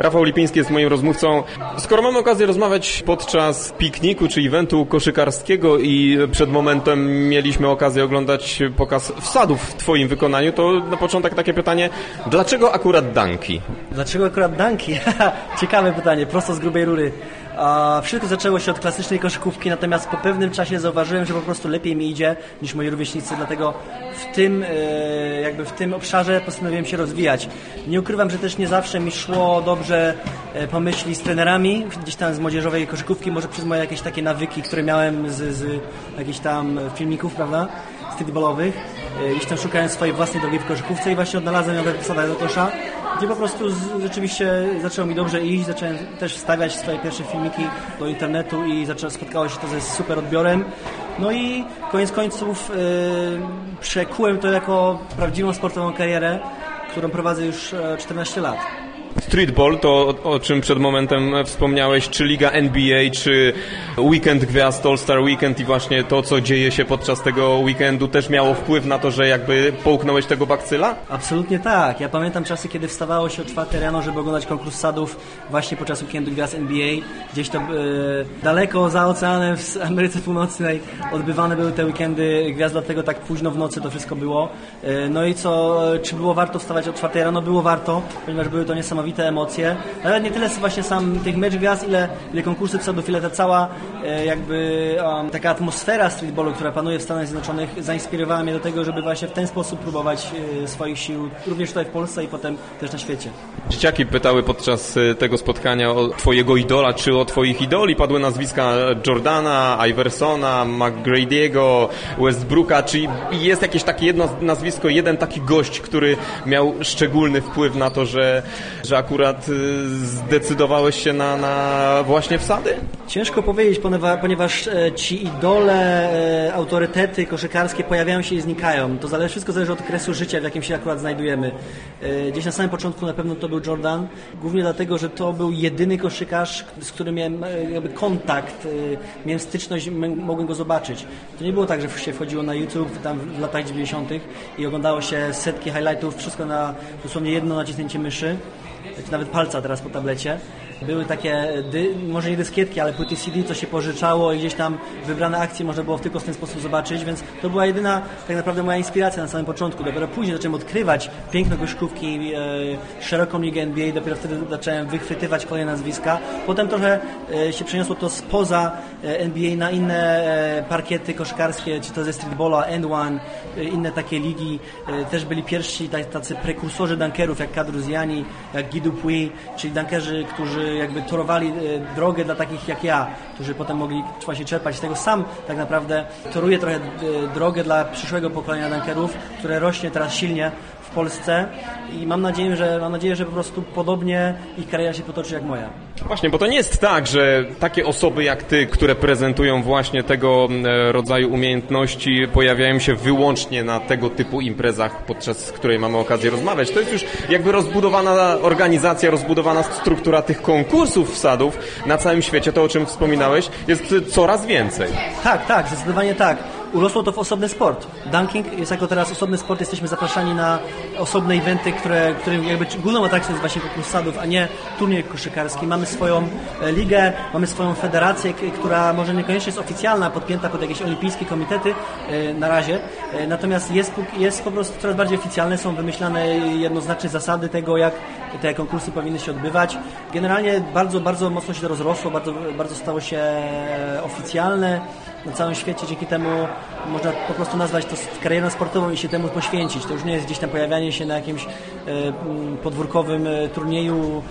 Rafał Lipiński jest moim rozmówcą. Skoro mamy okazję rozmawiać podczas pikniku czy eventu koszykarskiego i przed momentem mieliśmy okazję oglądać pokaz wsadów w Twoim wykonaniu, to na początek takie pytanie, dlaczego akurat dunki? Dlaczego akurat dunki? Ciekawe pytanie, prosto z grubej rury. Wszystko zaczęło się od klasycznej koszykówki, natomiast po pewnym czasie zauważyłem, że po prostu lepiej mi idzie niż moi rówieśnicy, dlatego w tym obszarze postanowiłem się rozwijać. Nie ukrywam, że też nie zawsze mi szło dobrze pomyśli z trenerami, gdzieś tam z młodzieżowej koszykówki, może przez moje jakieś takie nawyki, które miałem z jakichś tam filmików, prawda, streetballowych. Gdzieś tam szukałem swojej własnej drogi w koszykówce i właśnie odnalazłem ją w wsadach do kosza, gdzie po prostu rzeczywiście zaczęło mi dobrze iść, zacząłem też wstawiać swoje pierwsze filmiki do internetu i spotkało się to ze super odbiorem. No i koniec końców przekułem to jako prawdziwą sportową karierę, którą prowadzę już 14 lat. Streetball to, o czym przed momentem wspomniałeś, czy Liga NBA, czy Weekend Gwiazd, All-Star Weekend i właśnie to, co dzieje się podczas tego weekendu też miało wpływ na to, że jakby połknąłeś tego bakcyla? Absolutnie tak. Ja pamiętam czasy, kiedy wstawało się o 4 rano, żeby oglądać konkurs sadów właśnie podczas Weekendu Gwiazd NBA. Gdzieś to daleko za oceanem w Ameryce Północnej odbywane były te Weekendy Gwiazd, dlatego tak późno w nocy to wszystko było. No i czy było warto wstawać o 4 rano? Było warto, ponieważ były to niesamowite emocje. Nawet nie tyle właśnie sam tych mecz gwiazd, ile konkursy sadów, ile ta cała taka atmosfera streetballu, która panuje w Stanach Zjednoczonych, zainspirowała mnie do tego, żeby właśnie w ten sposób próbować swoich sił, również tutaj w Polsce i potem też na świecie. Dzieciaki pytały podczas tego spotkania o Twojego idola, czy o Twoich idoli. Padły nazwiska Jordana, Iversona, McGrady'ego, Westbrooka. Czy jest jakieś takie jedno nazwisko, jeden taki gość, który miał szczególny wpływ na to, że akurat zdecydowałeś się na właśnie wsady? Ciężko powiedzieć, ponieważ ci idole, autorytety koszykarskie pojawiają się i znikają. To wszystko zależy od okresu życia, w jakim się akurat znajdujemy. Gdzieś na samym początku na pewno to był Jordan, głównie dlatego, że to był jedyny koszykarz, z którym miałem kontakt, miałem styczność, mogłem go zobaczyć. To nie było tak, że się wchodziło na YouTube tam w latach 90. i oglądało się setki highlightów, wszystko na dosłownie jedno naciśnięcie myszy, czy nawet palca teraz po tablecie. Były takie, może nie dyskietki, ale płyty CD, co się pożyczało i gdzieś tam wybrane akcje można było tylko w ten sposób zobaczyć, więc to była jedyna tak naprawdę moja inspiracja na samym początku. Dopiero później zacząłem odkrywać piękno koszykówki, szeroką ligę NBA, dopiero wtedy zacząłem wychwytywać kolejne nazwiska. Potem trochę się przeniosło to spoza NBA na inne parkiety koszykarskie, czy to ze streetballa, End One, inne takie ligi. Też byli pierwsi tacy prekursorzy dunkerów, jak Kadruziani, jak Guy Dupuis, czyli dunkerzy, którzy jakby torowali drogę dla takich jak ja, którzy potem mogli właśnie czerpać z tego. Sam tak naprawdę toruję trochę drogę dla przyszłego pokolenia dunkerów, które rośnie teraz silnie w Polsce i mam nadzieję, że po prostu podobnie ich kariera się potoczy jak moja. Właśnie, bo to nie jest tak, że takie osoby jak ty, które prezentują właśnie tego rodzaju umiejętności, pojawiają się wyłącznie na tego typu imprezach, podczas której mamy okazję rozmawiać. To jest już jakby rozbudowana organizacja, rozbudowana struktura tych konkursów wsadów na całym świecie. To, o czym wspominałeś, jest coraz więcej. Tak, zdecydowanie tak. Urosło to w osobny sport. Dunking jest jako teraz osobny sport, jesteśmy zapraszani na osobne eventy, którym jakby główną atrakcją jest właśnie konkurs sadów, a nie turniej koszykarski. Mamy swoją ligę, mamy swoją federację, która może niekoniecznie jest oficjalna, podpięta pod jakieś olimpijskie komitety na razie, natomiast jest po prostu coraz bardziej oficjalne, są wymyślane jednoznaczne zasady tego, jak te konkursy powinny się odbywać. Generalnie bardzo, bardzo mocno się to rozrosło, bardzo, bardzo stało się oficjalne na całym świecie, dzięki temu można po prostu nazwać to karierą sportową i się temu poświęcić. To już nie jest gdzieś tam pojawianie się na jakimś podwórkowym turnieju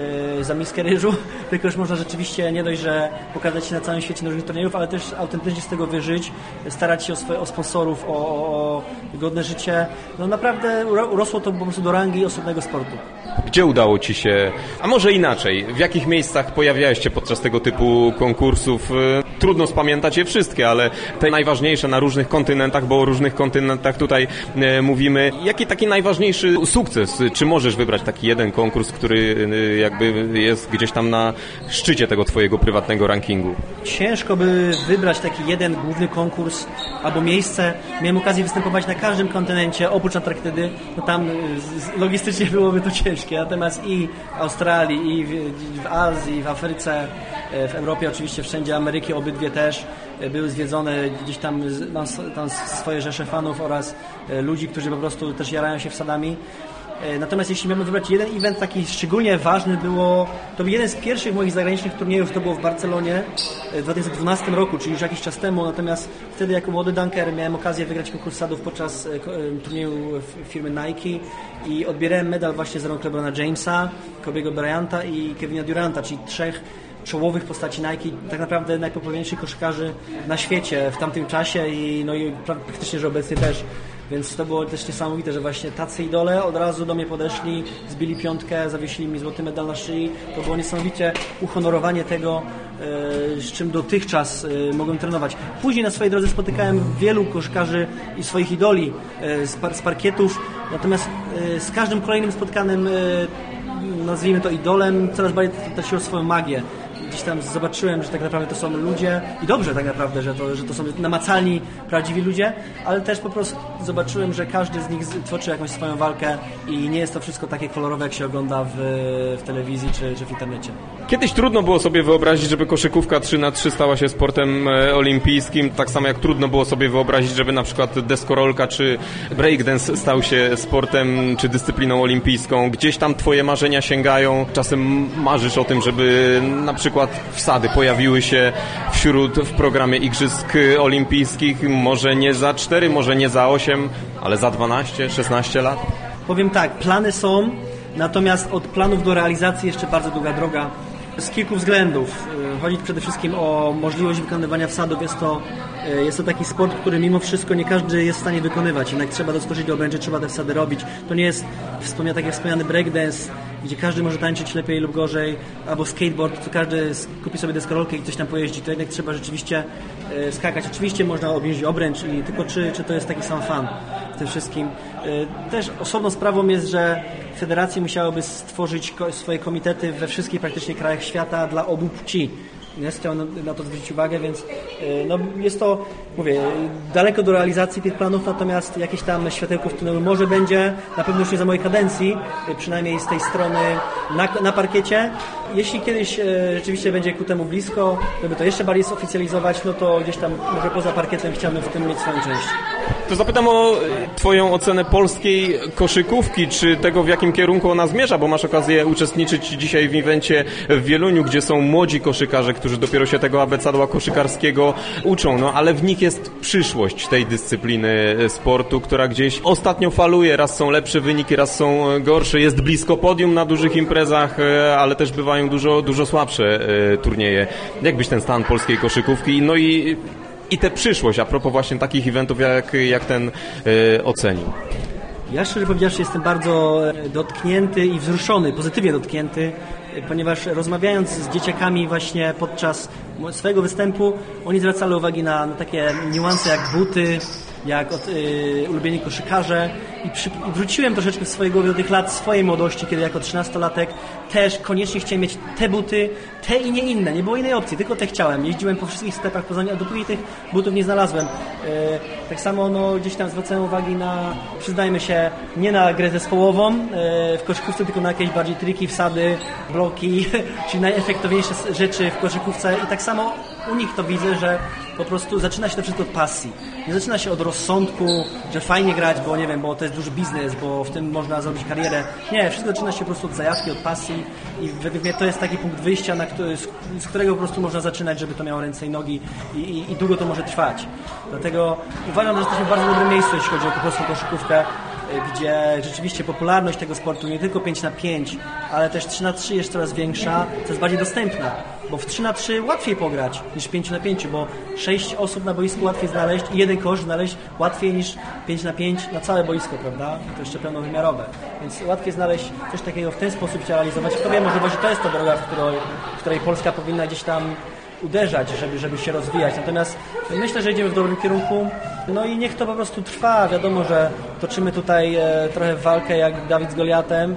za miskę ryżu, tylko już można rzeczywiście nie dość, że pokazać się na całym świecie na różnych turniejów, ale też autentycznie z tego wyżyć, starać się o sponsorów, o godne życie. No naprawdę urosło to po prostu do rangi osobnego sportu. Gdzie udało Ci się, a może inaczej, w jakich miejscach pojawiałeś się podczas tego typu konkursów? Trudno spamiętać je wszystkie, ale te najważniejsze na różnych kontynentach, bo o różnych kontynentach tutaj mówimy. Jaki taki najważniejszy sukces? Czy możesz wybrać taki jeden konkurs, który jakby jest gdzieś tam na szczycie tego Twojego prywatnego rankingu? Ciężko by wybrać taki jeden główny konkurs albo miejsce. Miałem okazję występować na każdym kontynencie, oprócz Antarktydy. No tam logistycznie byłoby to ciężkie. natomiast i w Australii, i w Azji, w Afryce, w Europie oczywiście, wszędzie, Ameryki obydwie też były zwiedzone, gdzieś tam mam tam swoje rzesze fanów oraz ludzi, którzy po prostu też jarają się wsadami. Natomiast jeśli miałbym wybrać jeden event taki szczególnie ważny, to był jeden z pierwszych moich zagranicznych turniejów, to było w Barcelonie w 2012 roku, czyli już jakiś czas temu, natomiast wtedy jako młody dunker miałem okazję wygrać konkurs sadów podczas turnieju firmy Nike i odbierałem medal właśnie z rąk LeBrona Jamesa, Kobe'ego Bryanta i Kevina Duranta, czyli trzech czołowych postaci Nike, tak naprawdę najpopularniejszych koszykarzy na świecie w tamtym czasie i praktycznie, że obecnie też. Więc to było też niesamowite, że właśnie tacy idole od razu do mnie podeszli, zbili piątkę, zawiesili mi złoty medal na szyi. To było niesamowicie uhonorowanie tego, z czym dotychczas mogłem trenować. Później na swojej drodze spotykałem wielu koszykarzy i swoich idoli z parkietów, natomiast z każdym kolejnym spotkanym, nazwijmy to idolem, coraz bardziej traciło swoją magię. Gdzieś tam zobaczyłem, że tak naprawdę to są ludzie i dobrze tak naprawdę, że to są namacalni, prawdziwi ludzie, ale też po prostu zobaczyłem, że każdy z nich toczy jakąś swoją walkę i nie jest to wszystko takie kolorowe, jak się ogląda w telewizji czy w internecie. Kiedyś trudno było sobie wyobrazić, żeby koszykówka 3x3 stała się sportem olimpijskim, tak samo jak trudno było sobie wyobrazić, żeby na przykład deskorolka czy breakdance stał się sportem czy dyscypliną olimpijską. Gdzieś tam twoje marzenia sięgają, czasem marzysz o tym, żeby na przykład wsady pojawiły się w programie Igrzysk Olimpijskich, może nie za 4, może nie za 8, ale za 12, 16 lat? Powiem tak, plany są, natomiast od planów do realizacji jeszcze bardzo długa droga. Z kilku względów. Chodzi przede wszystkim o możliwość wykonywania wsadów. Jest to taki sport, który mimo wszystko nie każdy jest w stanie wykonywać. Jednak trzeba doskoczyć do obręczy, trzeba te wsady robić. To nie jest tak jak wspomniany breakdance, gdzie każdy może tańczyć lepiej lub gorzej, albo skateboard, to każdy kupi sobie deskorolkę i coś tam pojeździ. To jednak trzeba rzeczywiście skakać. Oczywiście można objąć obręcz, tylko czy to jest taki sam fan w tym wszystkim. Też osobną sprawą jest, że federacje musiałyby stworzyć swoje komitety we wszystkich praktycznie krajach świata dla obu płci. Ja chciałem na to zwrócić uwagę, więc jest to, mówię, daleko do realizacji tych planów, natomiast jakieś tam światełko w tunelu może będzie, na pewno już nie za mojej kadencji, przynajmniej z tej strony na parkiecie. Jeśli kiedyś rzeczywiście będzie ku temu blisko, żeby to jeszcze bardziej zoficjalizować, no to gdzieś tam może poza parkietem chciałbym w tym mieć swoją część. To zapytam o twoją ocenę polskiej koszykówki, czy tego, w jakim kierunku ona zmierza, bo masz okazję uczestniczyć dzisiaj w evencie w Wieluniu, gdzie są młodzi koszykarze, którzy dopiero się tego abecadła koszykarskiego uczą, ale w nich jest przyszłość tej dyscypliny sportu, która gdzieś ostatnio faluje, raz są lepsze wyniki, raz są gorsze, jest blisko podium na dużych imprezach, ale też bywają dużo słabsze turnieje. Jak byś ten stan polskiej koszykówki, i tę przyszłość, a propos właśnie takich eventów jak ten ocenił? Ja szczerze powiedziawszy jestem bardzo dotknięty i wzruszony, pozytywnie dotknięty, ponieważ rozmawiając z dzieciakami właśnie podczas swojego występu, oni zwracali uwagę na takie niuanse jak buty, jak ulubieni koszykarze i wróciłem troszeczkę w swojej głowie do tych lat swojej młodości, kiedy jako 13-latek też koniecznie chciałem mieć te buty, te i nie inne. Nie było innej opcji, tylko te chciałem. Jeździłem po wszystkich sklepach Poznania, a dopóki tych butów nie znalazłem. Tak samo gdzieś tam zwracałem uwagi na, przyznajmy się, nie na grę zespołową w koszykówce, tylko na jakieś bardziej triki, wsady, bloki, czyli najefektowniejsze rzeczy w koszykówce i tak samo u nich to widzę, że po prostu zaczyna się to wszystko od pasji. Nie zaczyna się od rozsądku, że fajnie grać, bo nie wiem, bo to jest duży biznes, bo w tym można zrobić karierę. Nie, wszystko zaczyna się po prostu od zajawki, od pasji i według mnie to jest taki punkt wyjścia, z którego po prostu można zaczynać, żeby to miało ręce i nogi i długo to może trwać. Dlatego uważam, że jesteśmy w bardzo dobrym miejscu, jeśli chodzi o po prostu koszykówkę, gdzie rzeczywiście popularność tego sportu nie tylko 5x5, ale też 3x3 jest coraz większa, coraz bardziej dostępna, bo w 3x3 łatwiej pograć niż 5x5, bo 6 osób na boisku łatwiej znaleźć i jeden kosz znaleźć łatwiej niż 5x5 na całe boisko, prawda? To jeszcze pełnowymiarowe, więc łatwiej znaleźć coś takiego w ten sposób się realizować. Kto wie, może właśnie to jest ta droga, w której Polska powinna gdzieś tam uderzać, żeby się rozwijać. Natomiast myślę, że idziemy w dobrym kierunku. No i niech to po prostu trwa. Wiadomo, że toczymy tutaj trochę walkę jak Dawid z Goliatem.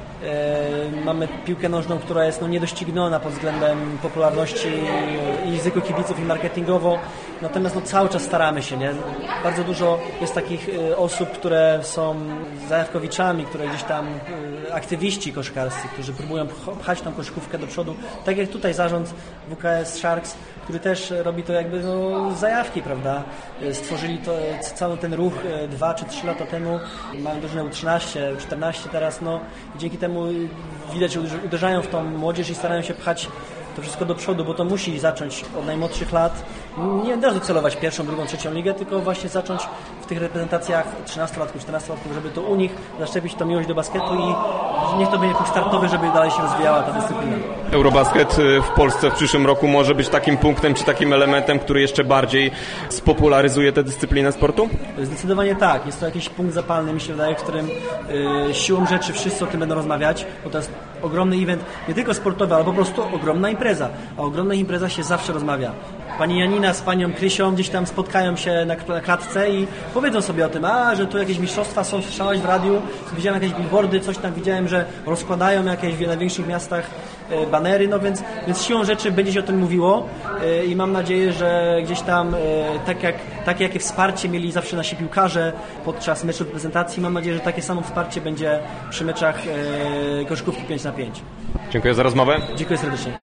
Mamy piłkę nożną, która jest niedościgniona pod względem popularności i zwykłych kibiców i marketingowo. Natomiast cały czas staramy się, nie? Bardzo dużo jest takich osób, które są zajawkowiczami, które gdzieś tam aktywiści koszkarscy, którzy próbują pchać tą koszykówkę do przodu. Tak jak tutaj zarząd WKS Sharks, który też robi to jakby z zajawki, prawda? Stworzyli to, cały ten ruch 2 czy 3 lata temu. Mają drużynę U13, U14 teraz, i dzięki temu widać, że uderzają w tą młodzież i starają się pchać to wszystko do przodu, bo to musi zacząć od najmłodszych lat. Nie da się celować pierwszą, drugą, trzecią ligę, tylko właśnie zacząć w tych reprezentacjach 13-latków, 14-latków, żeby to u nich zaszczepić tą miłość do basketu i niech to będzie punkt startowy, żeby dalej się rozwijała ta dyscyplina. Eurobasket w Polsce w przyszłym roku może być takim punktem, czy takim elementem, który jeszcze bardziej spopularyzuje tę dyscyplinę sportu? Zdecydowanie tak. Jest to jakiś punkt zapalny, mi się wydaje, w którym siłą rzeczy wszyscy o tym będą rozmawiać, bo to jest ogromny event, nie tylko sportowy, ale po prostu ogromna impreza. A o ogromnych imprezach się zawsze rozmawia. Pani Janina z panią Krysią gdzieś tam spotkają się na klatce i powiedzą sobie o tym, że tu jakieś mistrzostwa są, słyszałaś w radiu, widziałem jakieś billboardy, coś tam widziałem, że rozkładają jakieś w największych miastach banery, więc siłą rzeczy będzie się o tym mówiło i mam nadzieję, że gdzieś tam takie jakie wsparcie mieli zawsze nasi piłkarze podczas meczu reprezentacji, mam nadzieję, że takie samo wsparcie będzie przy meczach koszykówki 5x5. Dziękuję za rozmowę. Dziękuję serdecznie.